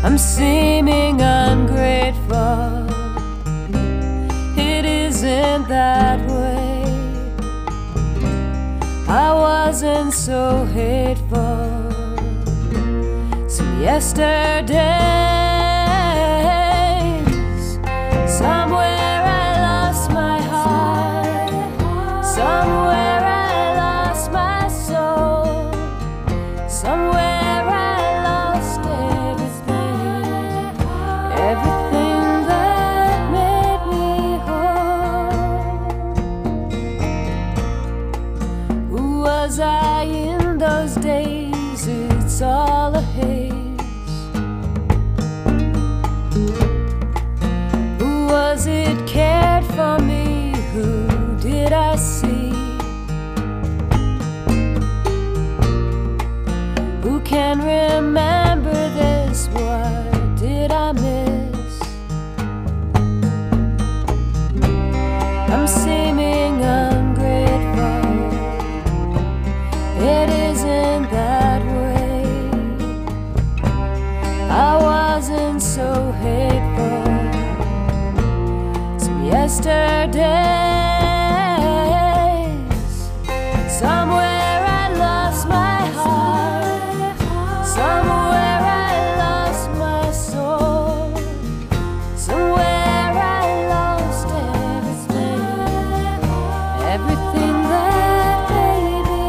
I'm seeming ungrateful. It isn't that way. I wasn't so hateful some yesterdays. Somewhere I lost my heart. Somewhere I lost my soul. Somewhere I lost everything. Everything that made me whole. Who was I in those days? It's all a haze. Who was it cared for me? Who did I see? Who can remember this? What did I miss? I'm seeming ungrateful. It isn't that way. I wasn't so hateful some yesterdays. Somewhere I lost my heart. Somewhere I lost my soul. Somewhere I lost everything. Everything that made me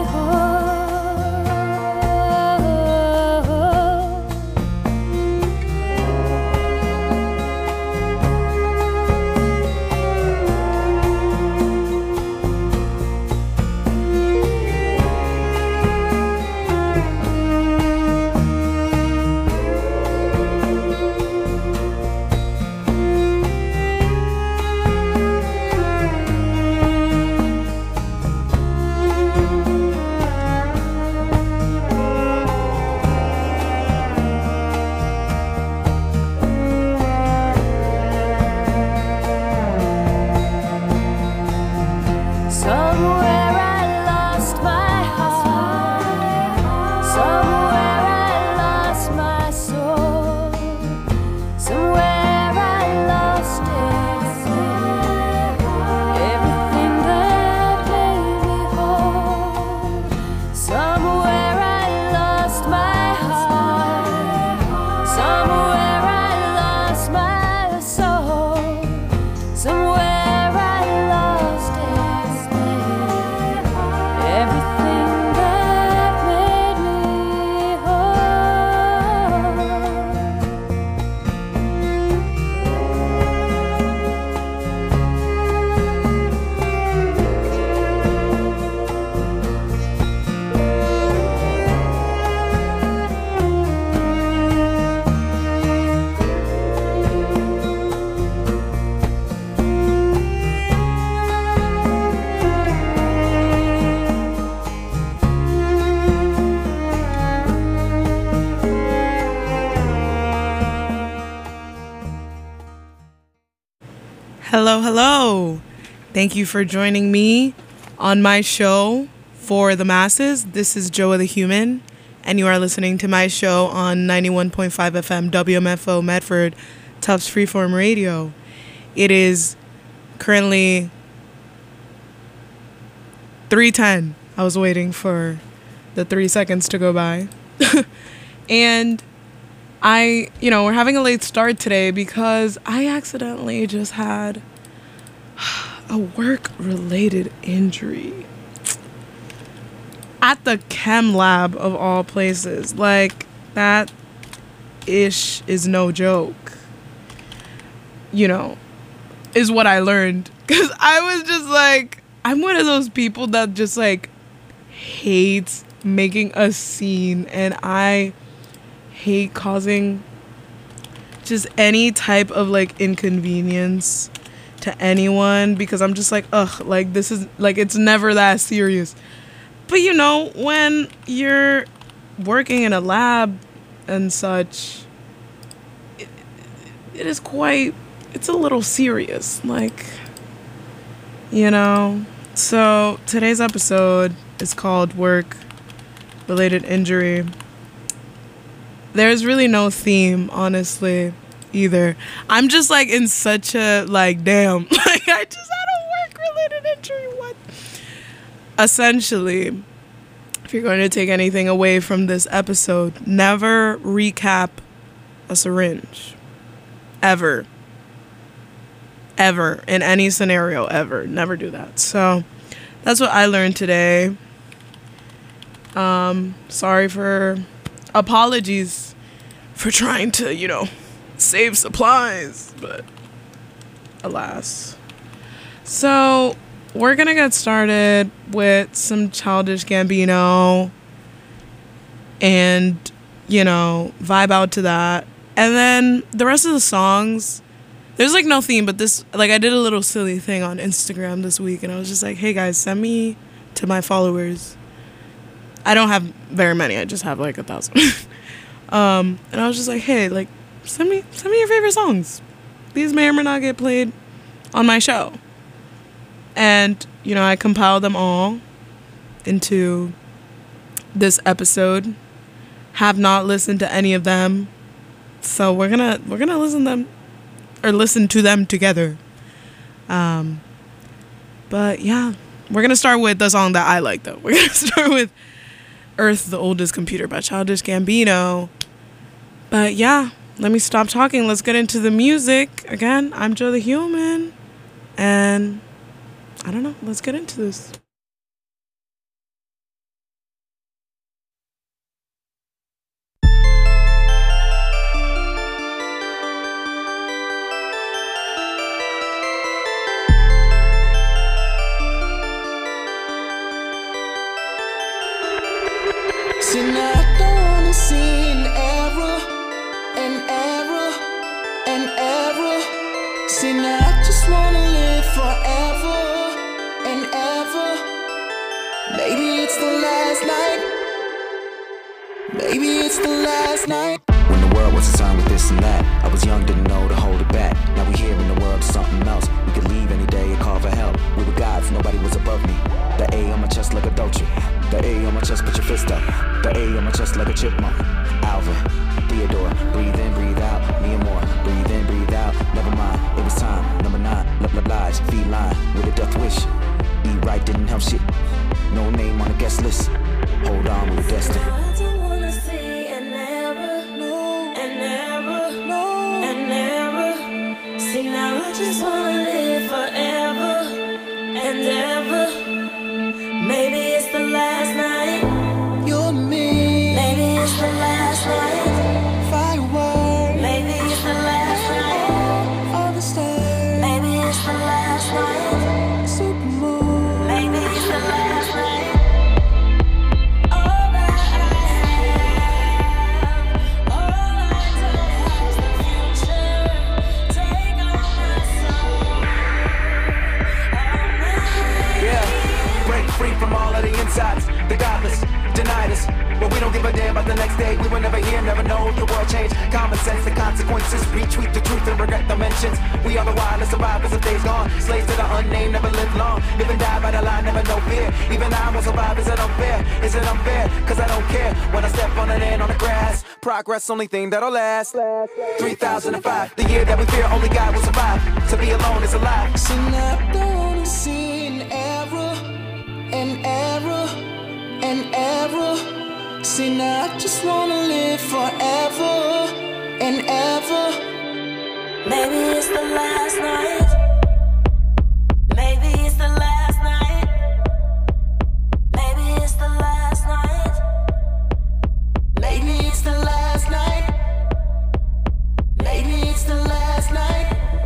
somewhere I lost my heart. Somewhere I lost my soul. Somewhere I lost everything. Everything that made me whole. Somewhere I lost my heart. Somewhere I lost my soul. Somewhere I lost everything. Everything that made me Hello, hello. Thank you for joining me on my show for the masses. This is Joa the Human, and you are listening to my show on 91.5 FM WMFO Medford, Tufts Freeform Radio. It is currently 3:10. I was waiting for the 3 seconds to go by. And we're having a late start today because I accidentally just had a work-related injury at the chem lab of all places. Like, that ish is no joke, is what I learned. Because I was just like, I'm one of those people that just like hates making a scene, and I hate causing just any type of like inconvenience to anyone, because I'm just like, ugh, like this is like, it's never that serious. But when you're working in a lab and such, it is quite, it's a little serious, like, So today's episode is called Work Related Injury. There's really no theme, honestly, either. I'm just like in such a like damn. Like I just had a work related injury. What? Essentially, if you're going to take anything away from this episode, never recap a syringe. Ever. Ever. In any scenario, ever. Never do that. So that's what I learned today. Sorry for apologies for trying to, save supplies, but alas. So we're gonna get started with some Childish Gambino and, vibe out to that. And then the rest of the songs, there's like no theme, but this, like I did a little silly thing on Instagram this week and I was just like, hey guys, send me to my followers. I don't have very many, I just have like 1,000. And I was just like, hey, like send me your favorite songs. These may or may not get played on my show. And, I compiled them all into this episode. Have not listened to any of them. So we're gonna listen to them together. But yeah, we're gonna start with the song that I like though. We're gonna start with Earth, the Oldest Computer by Childish Gambino. But yeah, let me stop talking. Let's get into the music. Again, I'm Joe the Human. And I don't know, let's get into this. See, now I don't wanna see an error, an error, an error. See, now I just wanna live forever and ever. Maybe it's the last night. Maybe it's the last night. When the world was concerned with this and that, I was young, didn't know to hold it back. Now we here in the world of something else. We could leave any day and call for help. We were gods, nobody was above me. The A on my chest like a Dolce. The A on my chest, put your fist up. The A on my chest like a chipmunk. Alvin, Theodore, breathe in, breathe out. Me and more, breathe in, breathe out. Never mind, it was time. Number 9, lies, feline with a death wish. Eat right didn't help shit. No name on the guest list. Hold on with the destiny. I don't wanna see an error, no, an error, no, an error. See, now I just wanna live forever and ever. Maybe it's the last night. You're me. Maybe it's the last night. Firework. Maybe it's the last night. All the stars. Maybe it's the last night. Supermoon. Maybe it's the last night. All that I have, all I don't have is the future. Take all my soul, all my. Yeah, break free from all of the insides. The godless denied us, but we don't give a damn about the next day. We were never here, never know if the world changed. Common sense, the consequences. Retweet the truth and regret the mentions. We are the wildest survivors of days gone. Slaves to the unnamed, never live long. Live and die by the line, never know fear. Even I will survive. Is it unfair? Is it unfair? Cause I don't care when I step on an ant on the grass. Progress, only thing that'll last. 3005, the year that we fear only God will survive. To be alone is a lie. See, now I don't wanna see an error, an error, an error. See, now I just wanna live forever and ever. Maybe it's the last night. Maybe it's the last night. Maybe it's the last night. Maybe it's the last night. Maybe it's the last night.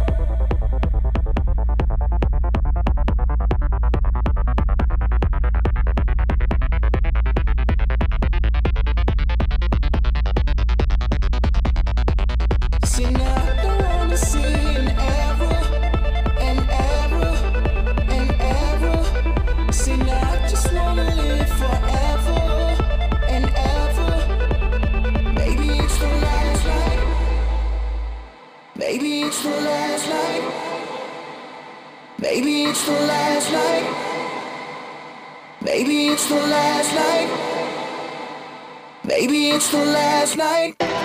See, now I don't wanna see an error, an error, an error. See, now I just wanna live forever and ever. Maybe it's the last night. Maybe it's the last night. Maybe it's the last night. Maybe it's the last night. Maybe it's the last night.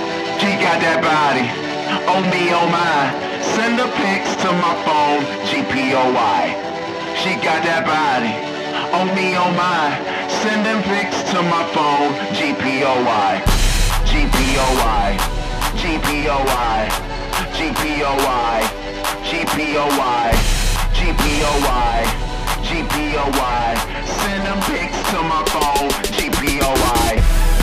She got that body. Oh me, oh my. Send the pics to my phone. GPOY. She got that body. Oh me, oh my. Send them pics to my phone. GPOY. GPOY. GPOY. GPOY. GPOY. GPOY. GPOY. Send them pics to my phone. GPOY.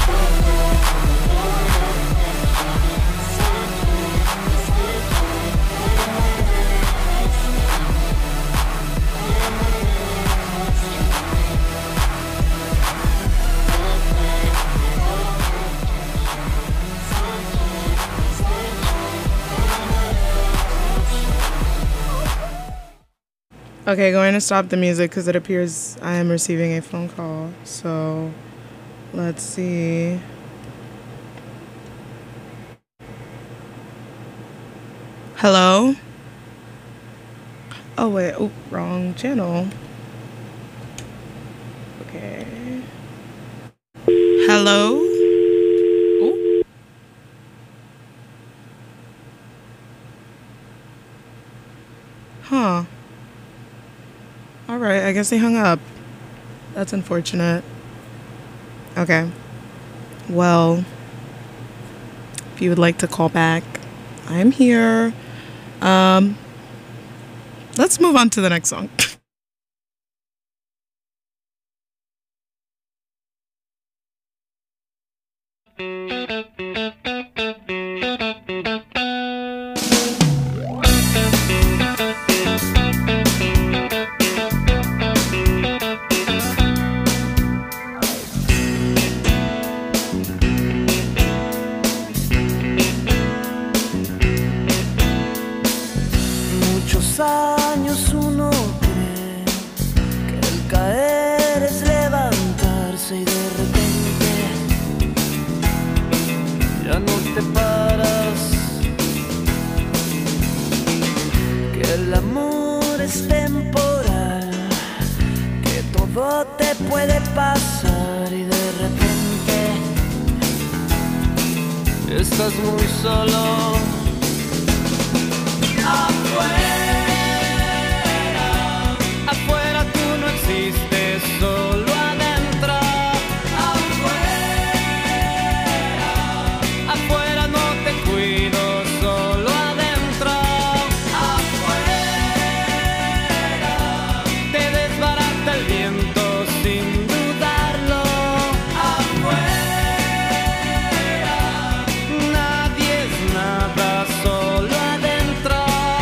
Okay, going to stop the music because it appears I am receiving a phone call. So, let's see. Hello? Oh, wait. Oh, wrong channel. Okay. Hello? Oh. Huh. All right, I guess they hung up. That's unfortunate. Okay. Well, if you would like to call back, I'm here. Let's move on to the next song. Muchos años uno cree que el caer es levantarse y de repente ya no te paras, que el amor es temporal, que todo te puede pasar y de repente estás muy solo. Afuera tú no existes, solo adentro. Afuera no te cuido, solo adentro. Te desbarata el viento sin dudarlo. Nadie es nada, solo adentro.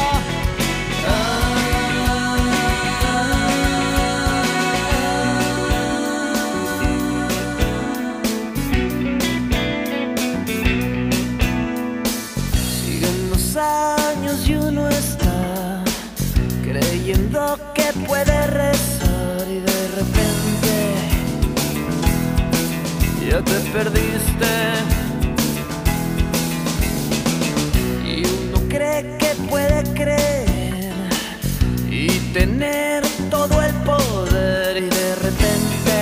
Siguen los años y uno está creyendo que puede rezar y de repente ya te perdiste. Y uno cree que puede creer y tener todo el poder y de repente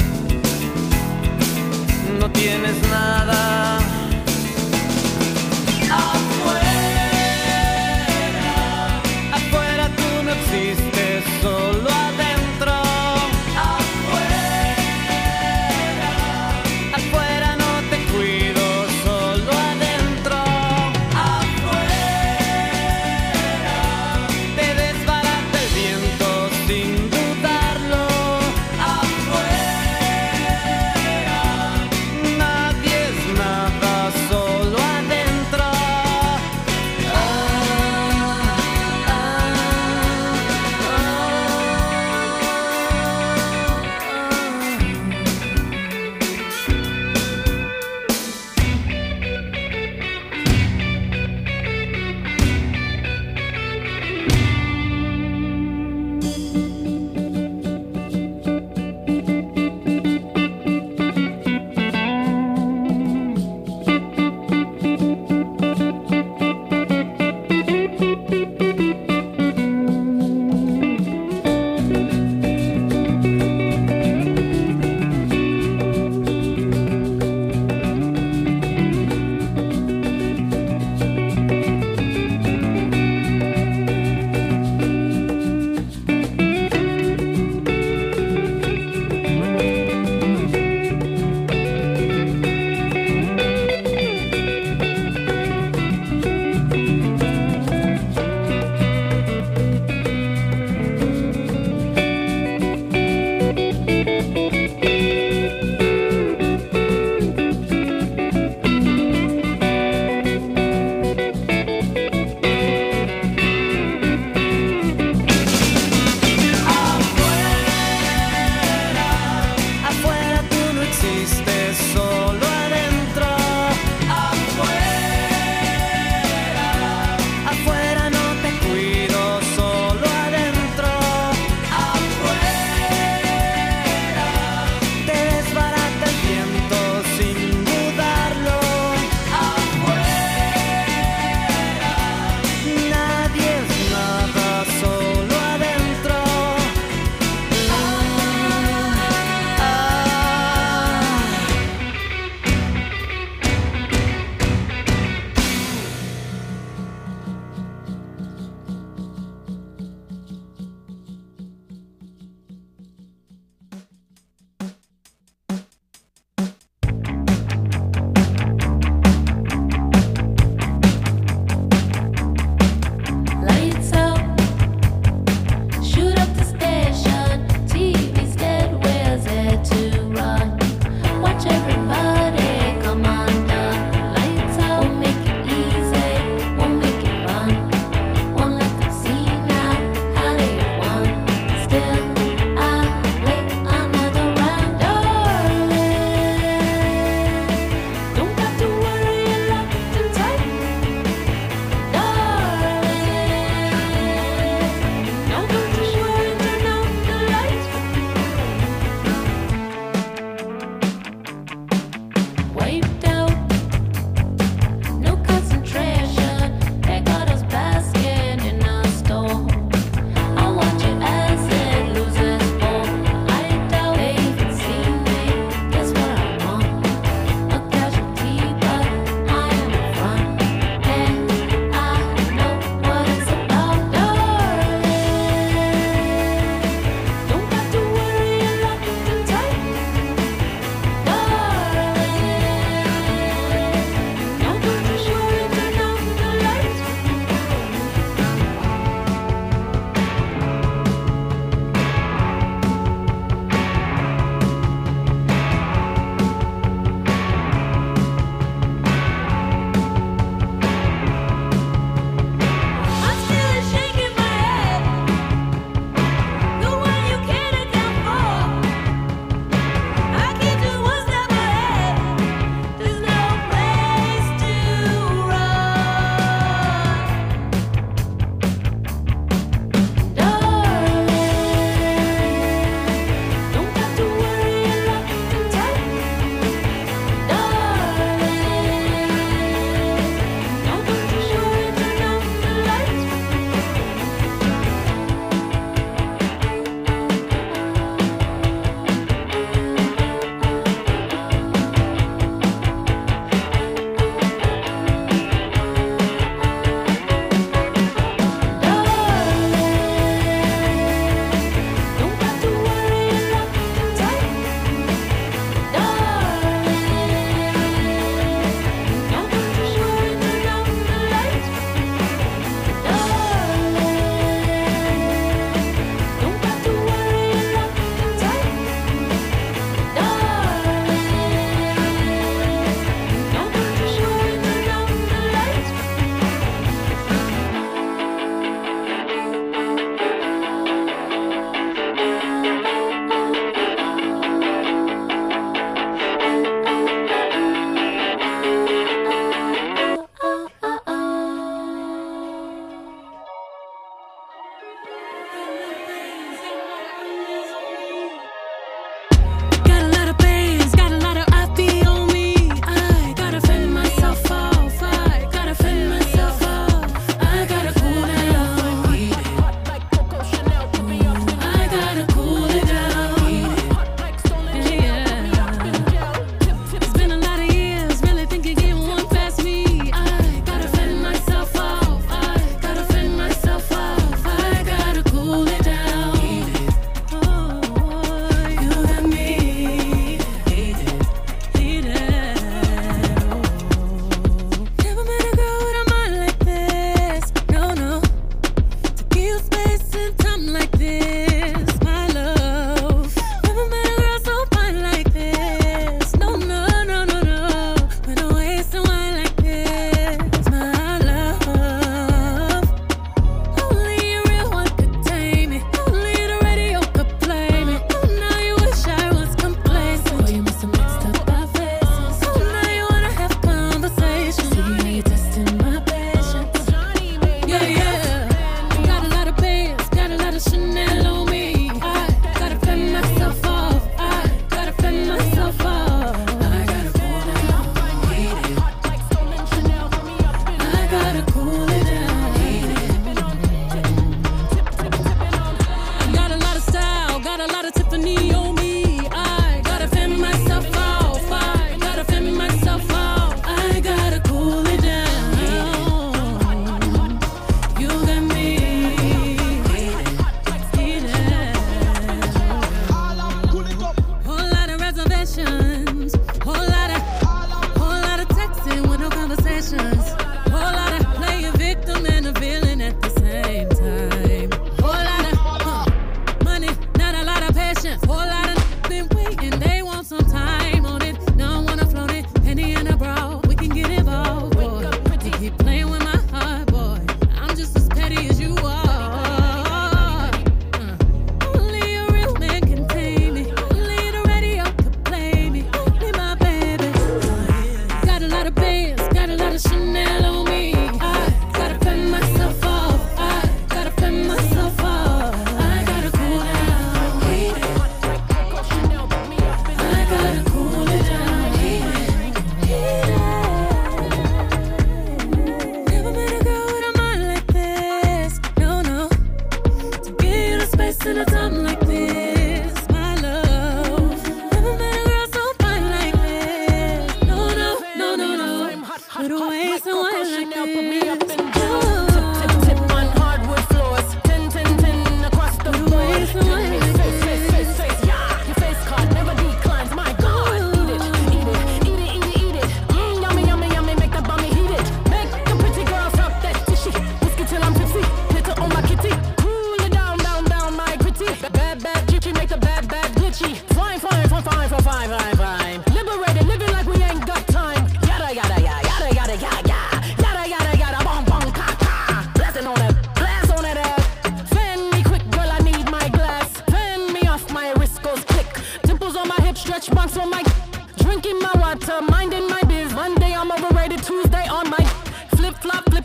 no tienes nada. Afuera tú no existes, solo adentro. Afuera no te cuido, solo adentro. Te desbarata el viento sin duda.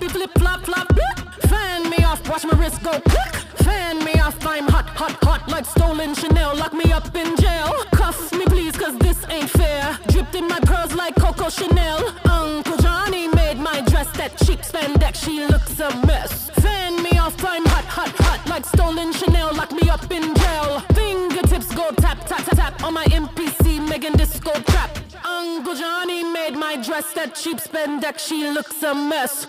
flippy flip flop flop. Fan me off, watch my wrist go click. Fan me off, I'm hot, hot, hot like stolen Chanel. Lock me up in jail. Cuff me please, cause this ain't fair. Dripped in my pearls like Coco Chanel. Uncle Johnny made my dress that cheap spandex. She looks a mess. Fan me off, I'm hot, hot, hot like stolen Chanel. Lock me up in jail. Fingertips go tap, tap, tap, tap on my MPC, Megan Disco trap. Uncle Johnny made my dress that cheap spandex. She looks a mess.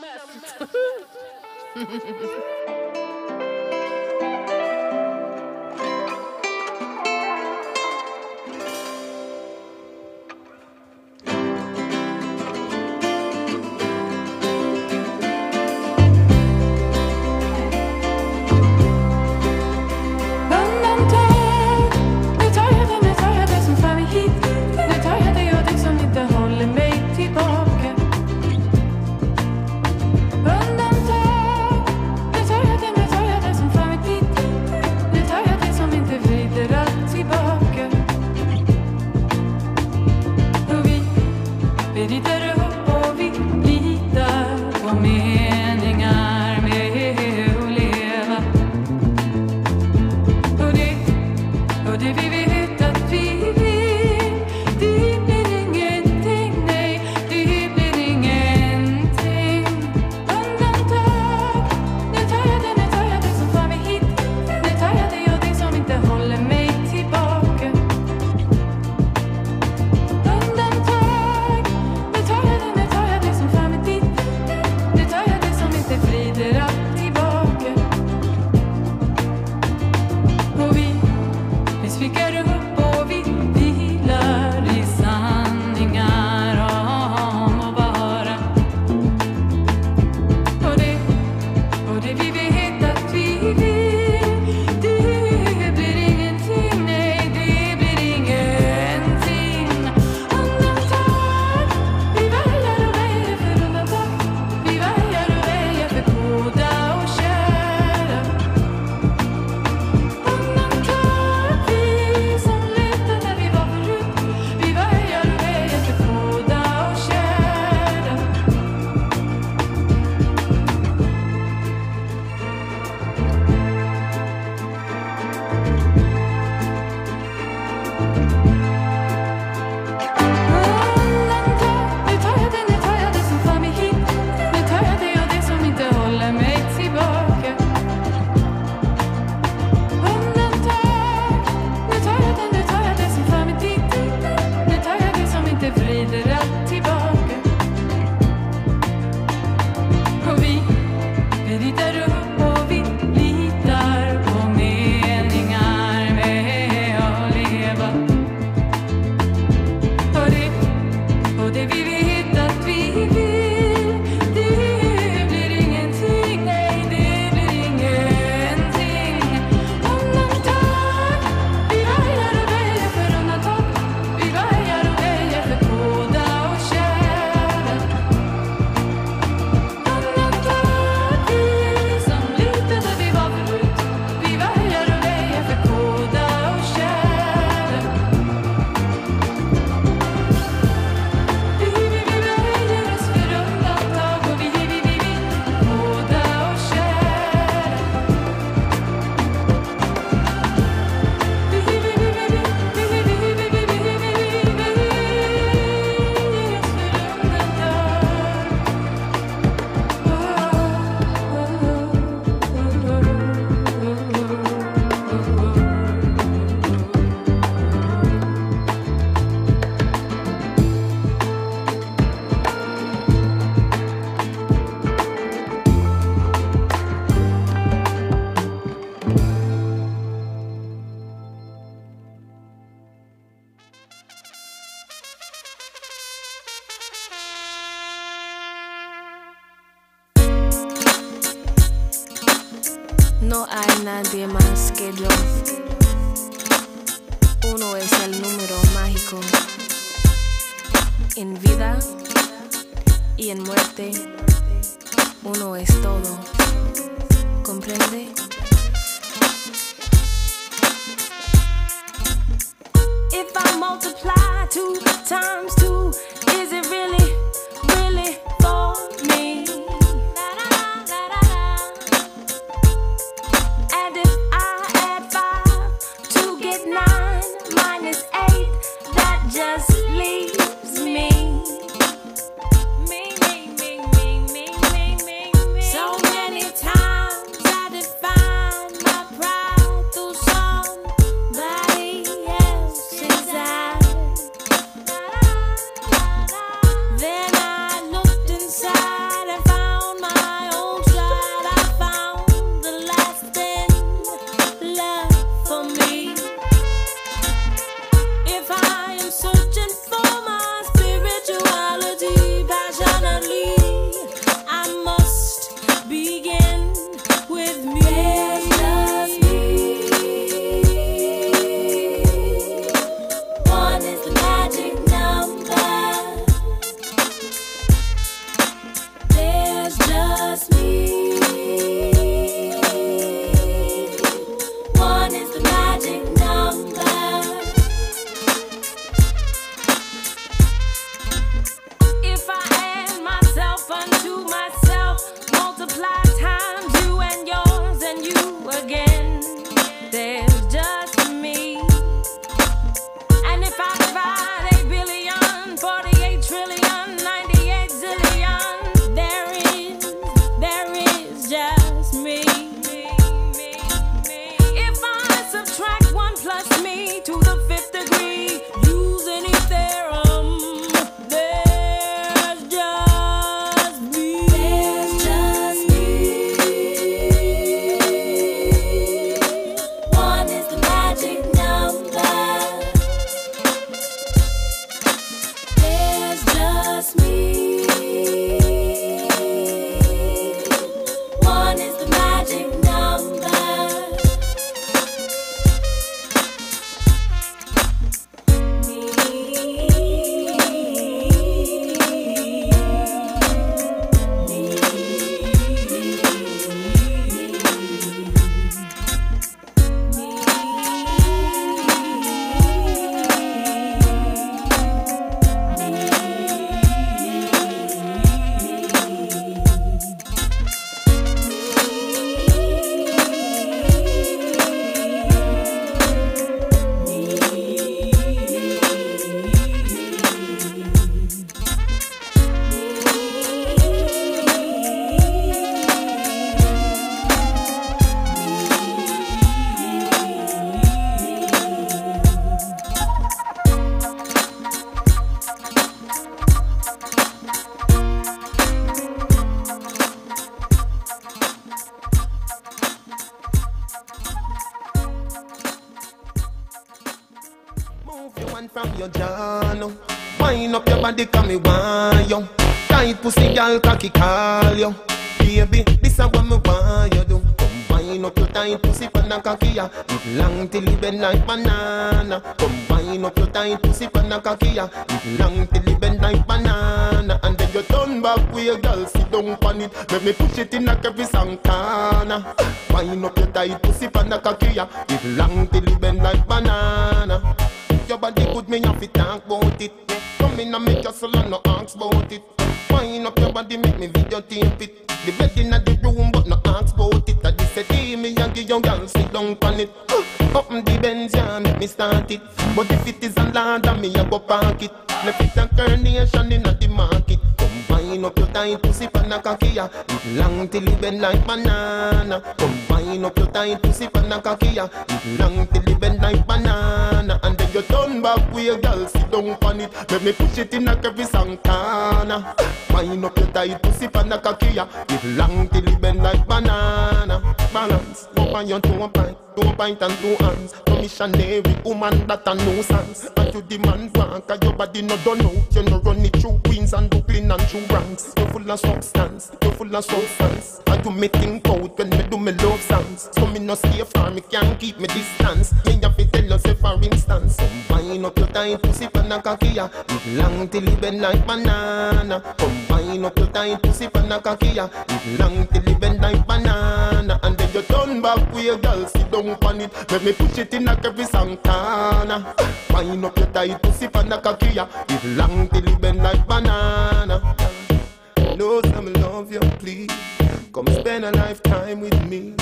No hay nadie más que yo. Uno es el número mágico. En vida y en muerte, uno es todo. ¿Comprende? If I multiply 2 times 2, is it really, really for me? your jaw now. Wind up your body, come me want you. Tight pussy, girl, cocky call you. Baby, this is what me want you do. Come wind up your tight pussy, pan a cocky ya. It long till it bend like banana. Come wind up your tight pussy, pan a cocky ya. It long till it bend like banana. And then you turn back with your girl, sit down on it. Let me push it in like every Santana. Wind up your tight pussy, pan a cocky ya. It long till it bend like banana. Your body good, me have to talk about it. Come in and make your soul and no ask about it. Wind up your body, make me video tape it. The bed in the room, but no ask about it. I just say, me and give your girl sit down on it. Up in the Benz, yeah, make me start it. But if it is a land, me a go park it. Left it a carnation in the market. Come wind up your tight pussy pan a cocky ya. It long till it bend like banana. Come wind up your tight pussy pan a cocky ya. It long till it bend like banana. And then you turn back with your girl sit down on it. Let me push it in like every Santana. Wind up your tight pussy pan a cocky ya. It long till it bend like banana. Balance, go on your two pint and 2 hands. No missionary woman that a nuisance. And you demand one, cause your body no done out. You no run it through Queens and Brooklyn and through Bronx. You full of substance, you full of substance. And you me think out when me do me love songs. So me no stay far, me can't keep me distance. Me have to tell you say for instance. Combine up your tight pussy pan a cocky ya. It long till it bend like banana. Combine up your tight pussy pan a cocky ya. It long till it bend like banana. And then you turn back with your girl sit down on it. Let me push it in like every Santana. Wind up your tight pussy pan a cocky ya. It long till it bend like banana. Know some love you, please. Come spend a lifetime with me,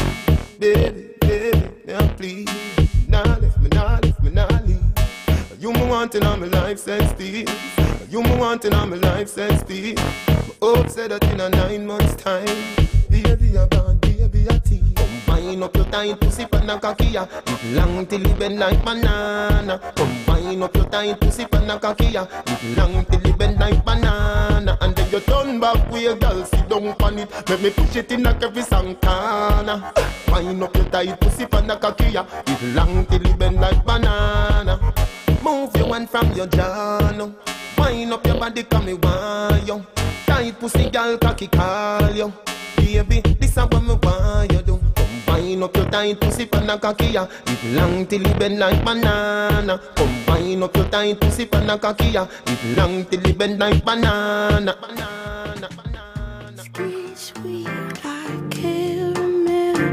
baby, baby, yeah, please. Nah left me, nah left me, nah leave. You me wanting on my life sensitive. You me wanting on my life sensitive. Hope said that in a 9 months time, baby I gone, baby I tea. Combine up your tight pussy pan a cocky ya. It long till it bend like banana. Combine up your tight pussy pan a cocky ya. It long till it bend like banana. And then you turn back with your girl sit down on it. Let me push it in like every Santana. Wind up your tight pussy pan a cocky ya. It long till it bend like banana. Move your hand from your jaw now. Wind up your body, come me want you. Tight pussy girl, cocky call you. Baby, this is what me want you do. Combine up your tight pussy pan a cocky ya. It long till it bend like banana. Combine up your tight pussy pan a cocky ya. It long till it bend like banana. Banana, banana. Sweet, sweet like caramel,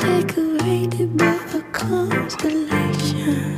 decorated by a constellation.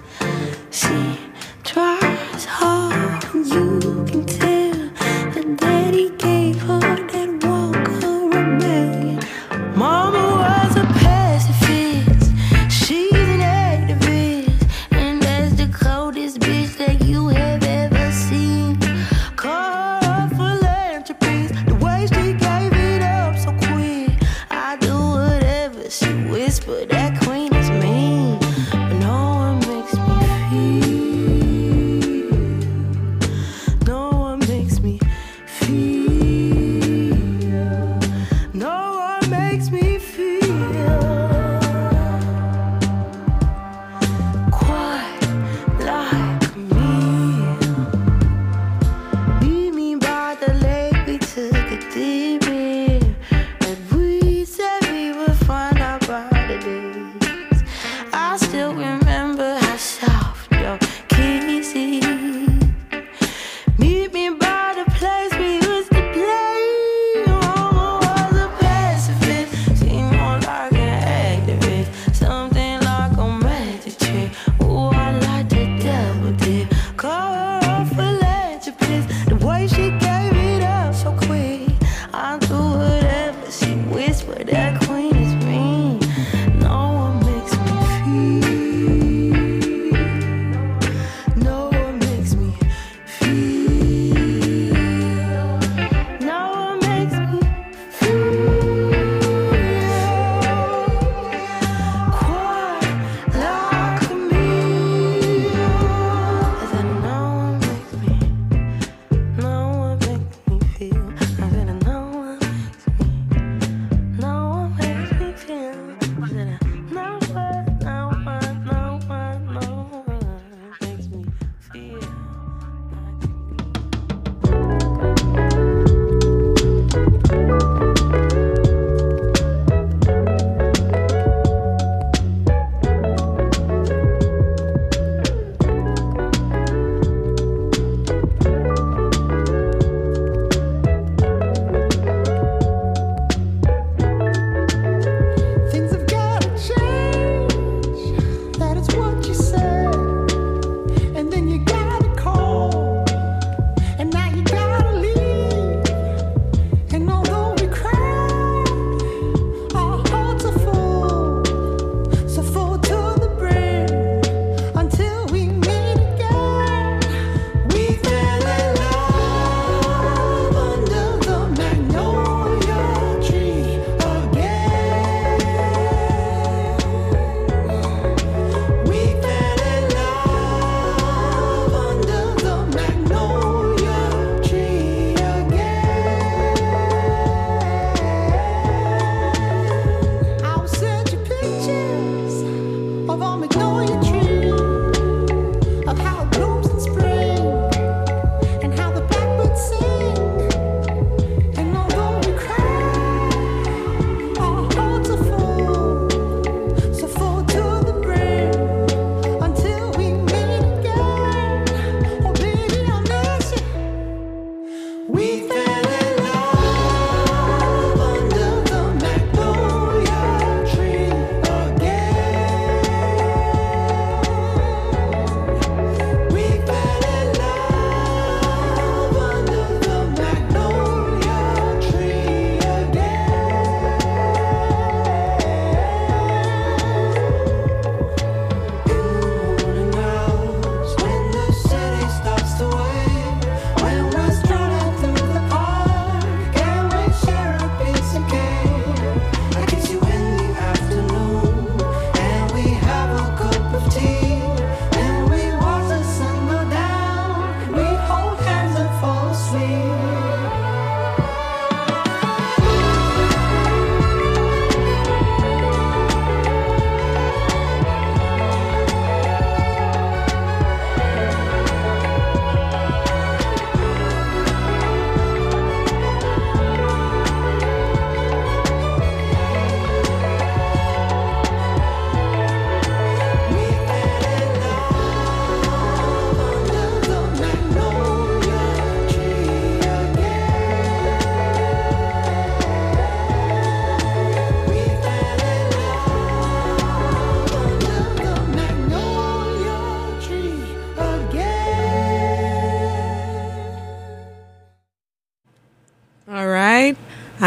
She tries hard, and you can tell her daddy gave her that Walker rebellion. Mama was a pacifist, she's an activist, and that's the coldest bitch that you have ever seen. Call her philanthropist, the way she gave it up so quick. I do whatever she whisper, that queen is mean, but no one makes me feel. No one makes me feel. No one makes me feel quite like me. Meet me by the lake, we took a dip in, and we said we would find out by the days. I still remember how soft your kisses. Meet me by the place we used to play. Mama was a pacifist, seemed more like an activist, something like a magic trick. Oh, I like the devil did. Call her a philanthropist, the way she gave it up so quick. I do whatever she whispered, that queen is mean. No one makes me feel. No one makes me feel. No one makes me feel quite like me. I said no one makes me, no one makes me feel. I said no one makes me, no one makes me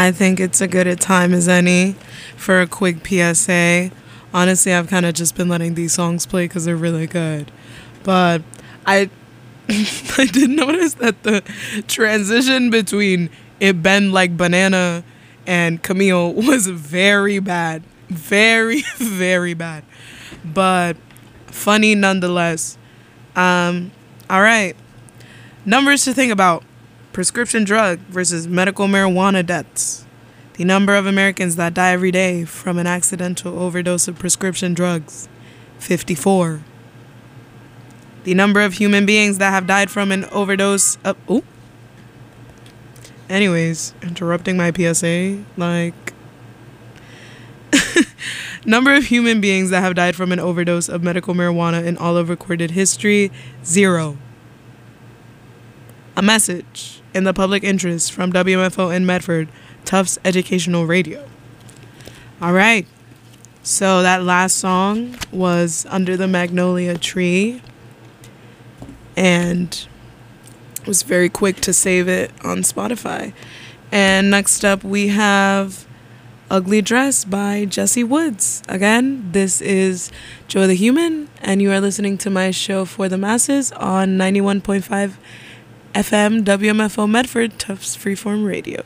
I think it's a good a time as any for a quick PSA. Honestly, I've kind of just been letting these songs play because they're really good. But I did notice that the transition between It Bend Like Banana and Camille was very bad. Very, very bad. But funny nonetheless. All right. Numbers to think about. Prescription drug versus medical marijuana deaths. The number of Americans that die every day from an accidental overdose of prescription drugs. 54. The number of human beings that have died from an overdose of... Ooh. Anyways, interrupting my PSA. Like... Number of human beings that have died from an overdose of medical marijuana in all of recorded history, 0. A message in the public interest from WMFO in Medford, Tufts Educational Radio. All right. So that last song was Under the Magnolia Tree. And was very quick to save it on Spotify. And next up we have Ugly Dress by Jesse Woods. Again, this is Joe the Human, and you are listening to my show For the Masses on 91.5 FM WMFO Medford, Tufts Freeform Radio.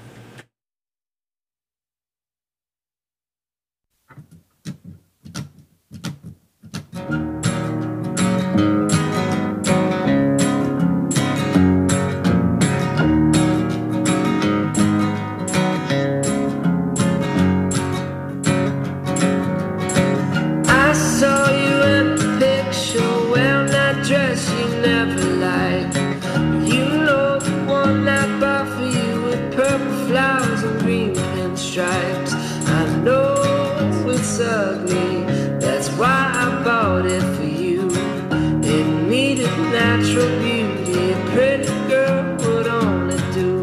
Ugly, that's why I bought it for you. It needed natural beauty, a pretty girl would only do.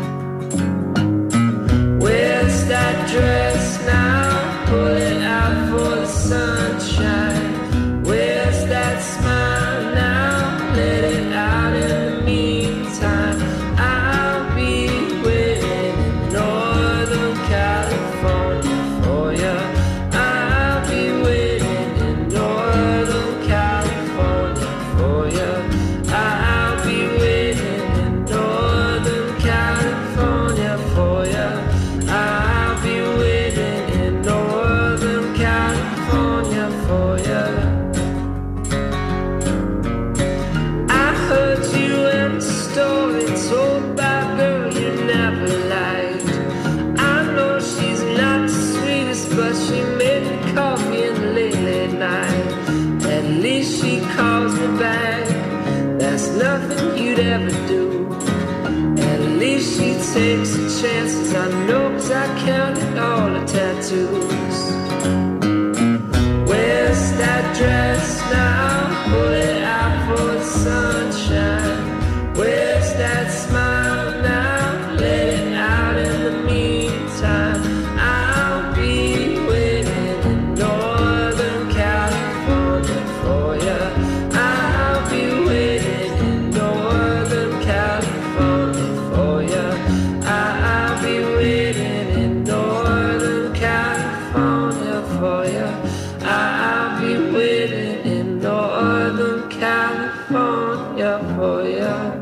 Where's that dress now? Pull it out for the sunshine. Where's that smile now? Let it out in the meantime. I'll be waiting in Northern California for you. Nothing you'd ever do. At least she takes the chances. I know 'cause I counted all the tattoos. Where's that dress now? Pull it out for the sunshine. Where's that smile now? Let it out in the meantime. I'll be waiting in Northern California for you. I'll be waiting for you.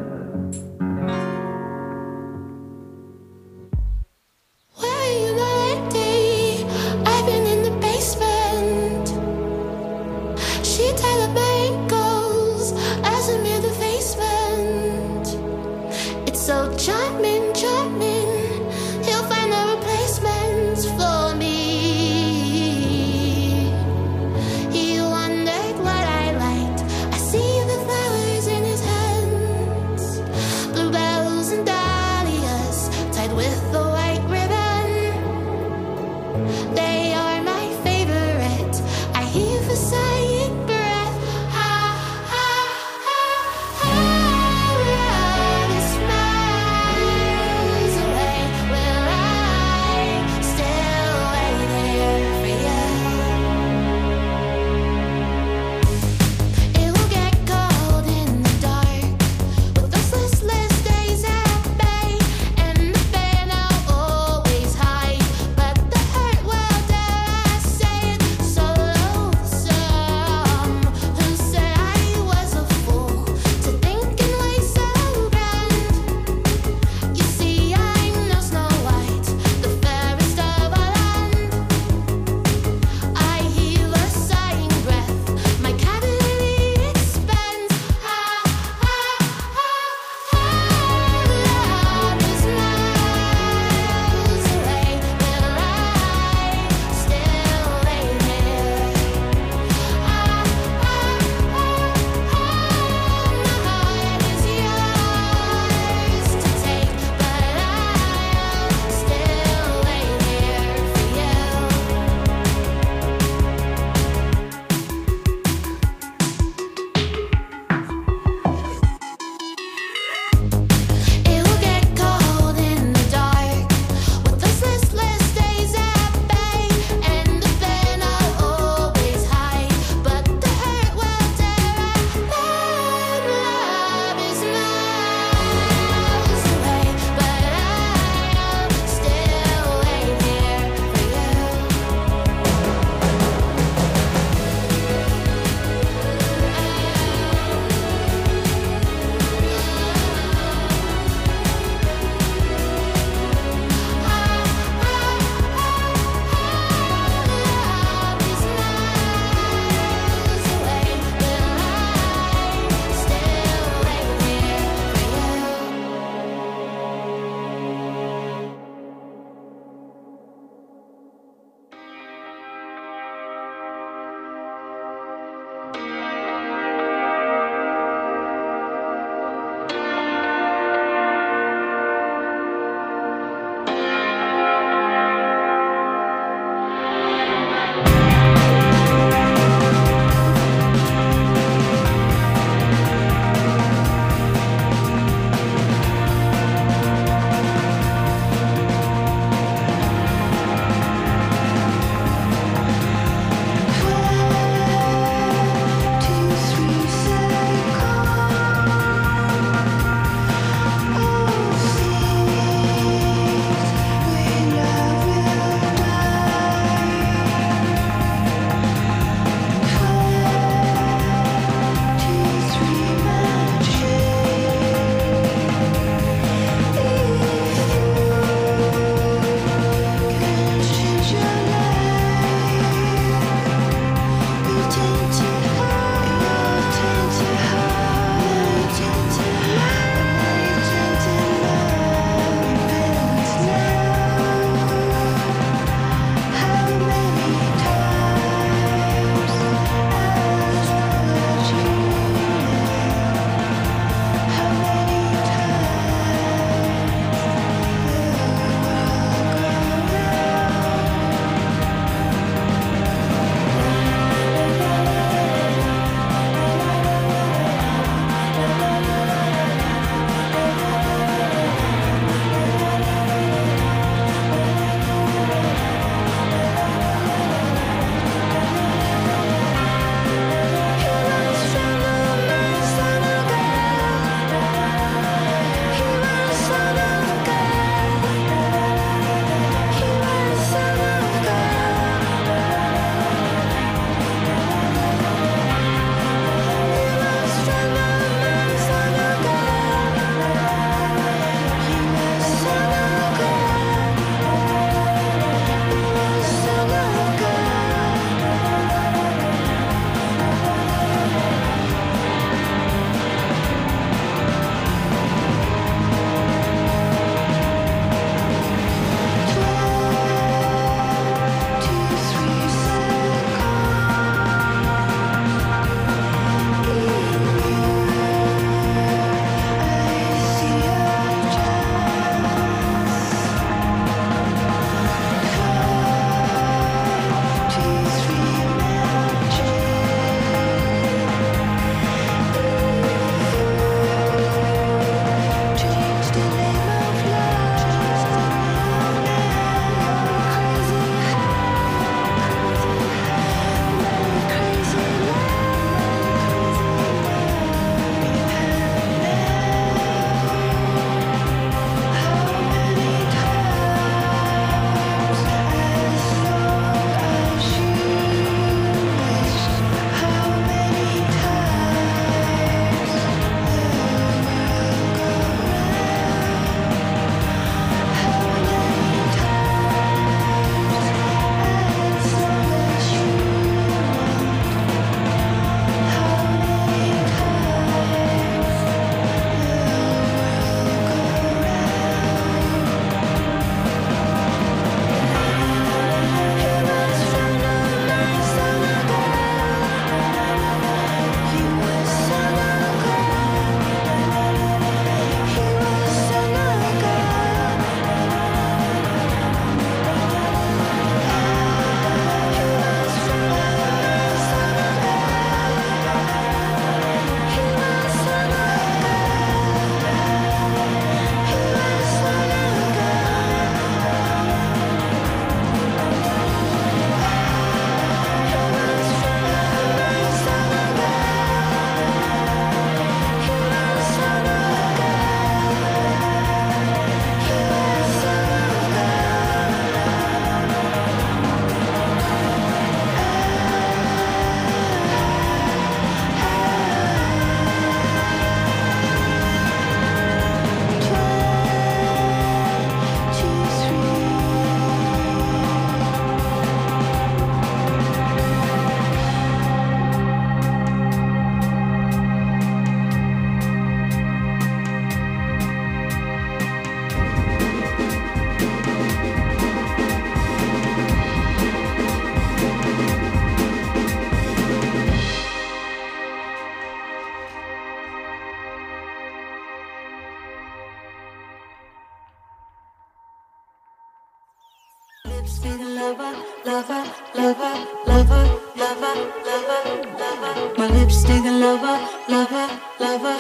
lover, lover, lover, lover, lover, lover, lover. My lipstick lover, lover, lover.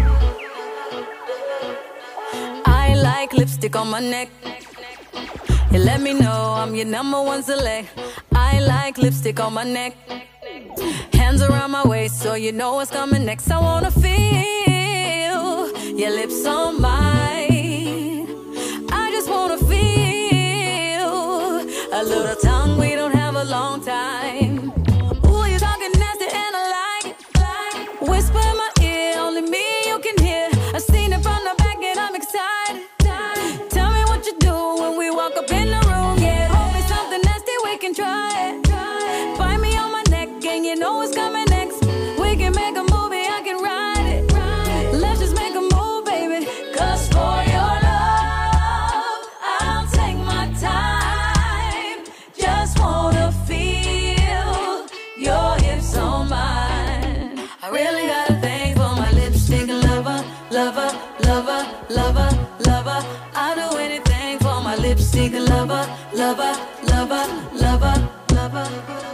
I like lipstick on my neck. You let me know I'm your number one select. I like lipstick on my neck. Hands around my waist so you know what's coming next. I wanna feel your lips on mine. I just wanna feel a little tongue, we don't have a long time. Ooh, you're talking nasty and I like it. Whisper in my ear, only me you can hear. I've seen it from the back and I'm excited. Tell me what you do when we walk up in the room. Yeah, hold me something nasty, we can try it. Bite me on my neck and you know what's coming next. We can make a movie, I can write it. Let's just make a move, baby. Cause for your love, I'll take my time. Just wanna feel your hips on mine. I really got a thing for my lipstick lover, lover, lover, lover, lover. I'll do anything for my lipstick lover, lover, lover, lover, lover.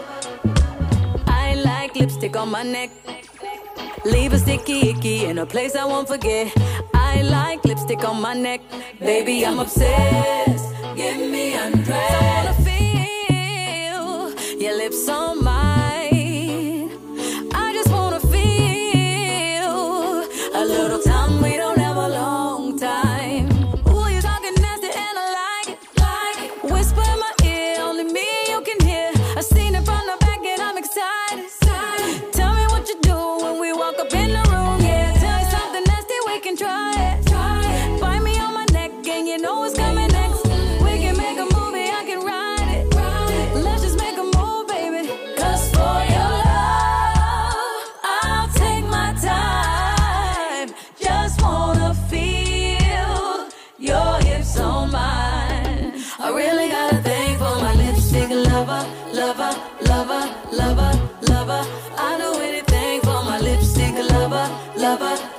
I like lipstick on my neck. Leave a sticky icky in a place I won't forget. I like lipstick on my neck. Baby, I'm obsessed. Give me undressed. I wanna feel your lips on mine. I just wanna feel a little time. We don't have a long time. Ooh, you're talking nasty and I like it. Whisper in my ear, only me you can hear. I've seen it from the back and I'm excited. Tell me what you do when we walk up in the room. Yeah, tell me something nasty, we can try it. Bite me on my neck and you know what's coming next. We can make a movie, I can write it. Let's just make a move, baby. Cause for your love, I'll take my time. Just wanna feel your hips on mine. I really got a thing for my lipstick lover, lover, lover, lover, lover. I do anything for my lipstick lover, lover,